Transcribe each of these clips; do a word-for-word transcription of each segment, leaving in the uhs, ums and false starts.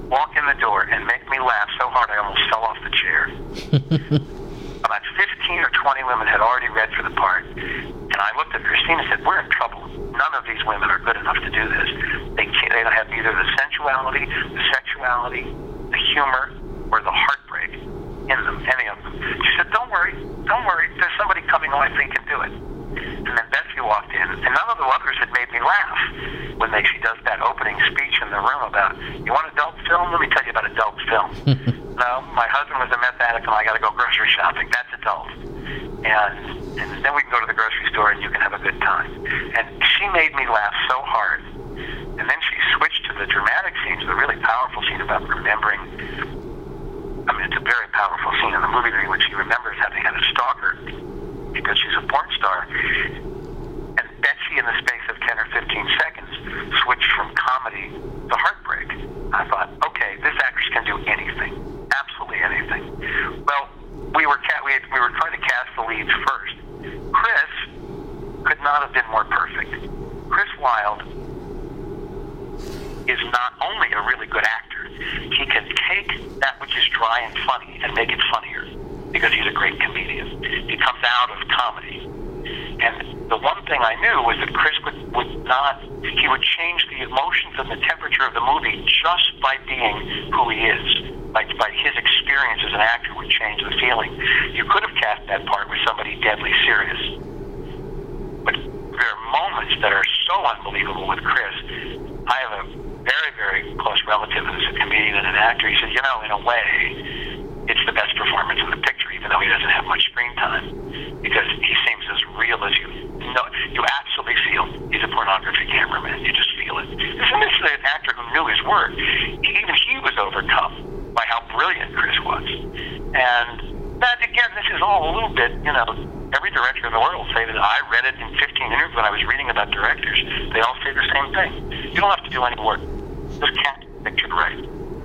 walk in the door and make me laugh so hard I almost fell off the chair. About fifteen or twenty women had already read for the part, and I looked at Christine and said, we're in trouble. None of these women are good enough to do this. They can't, they don't have either the sensuality, the sexuality, the humor, or the heartbreak in them, any of them. She said, don't worry, don't worry, there's somebody coming who I think can do it. And then Betsy walked in, and none of the others had made me laugh when they, she does that opening speech in the room about, you want adult film? Let me tell you about adult film. No, my husband was a meth addict and I got to go grocery shopping. That's adult. And, and then we can go to the grocery store and you can have a good time. And she made me laugh so hard. And then she switched to the dramatic scenes, the really powerful scene about remembering. I mean, it's a very powerful scene in the movie in which she remembers having had a stalker because she's a porn star. And Betsy, in the space of ten or fifteen seconds, switched from comedy to heartbreak. I thought, okay, this actress can do anything. Absolutely anything. Well, we were ca- we, had, we were trying to cast the leads first. Chris could not have been more perfect. Chris Wilde is not only a really good actor, he can take that which is dry and funny and make it funnier because he's a great comedian. He comes out of comedy. And the one thing I knew was that Chris would, would not, he would change the emotions and the temperature of the movie just by being who he is. Like by his experience as an actor would change the feeling. You could have cast that part with somebody deadly serious. But there are moments that are so unbelievable with Chris. I have a very, very close relative who's a comedian and an actor. He said, you know, in a way, it's the best performance in the picture, even though he doesn't have much screen time. Because he seems as real as you know. You absolutely feel he's a pornography cameraman. You just feel it. Isn't this an actor who knew his work? Even he was overcome by how brilliant Chris was. And that, again, this is all a little bit, you know, every director in the world say that I read it in fifteen interviews when I was reading about directors. They all say the same thing. You don't have to do any work. Just cast the picture right.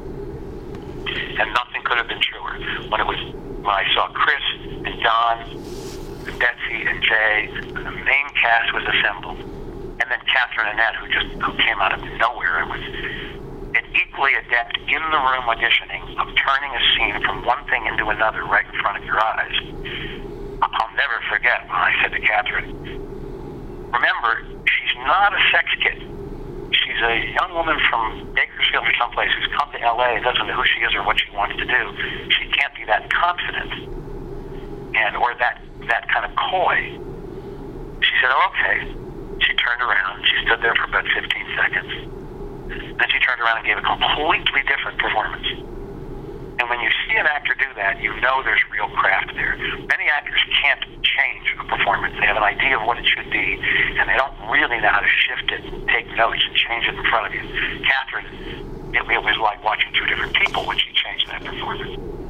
And nothing could have been truer. When it was, when I saw Chris and Don and Betsy and Jay, and the main cast was assembled. And then Catherine Annette, who just who came out of nowhere and was an equally adept in the room auditioning of turning a scene from one thing into another right in front of your eyes. I'll never forget when I said to Catherine, remember, she's not a sex kid. She's a young woman from Bakersfield or someplace who's come to L A and doesn't know who she is or what she wants to do. She can't be that confident and or that, that kind of coy. She said, oh, okay. She turned around. She stood there for about fifteen seconds. Then she turned around and gave a completely different performance. And when you see an actor do that, you know there's real craft there. Many actors can't change a performance. They have an idea of what it should be, and they don't really know how to shift it, take notes, and change it in front of you. Catherine, it, it was like watching two different people when she changed that performance.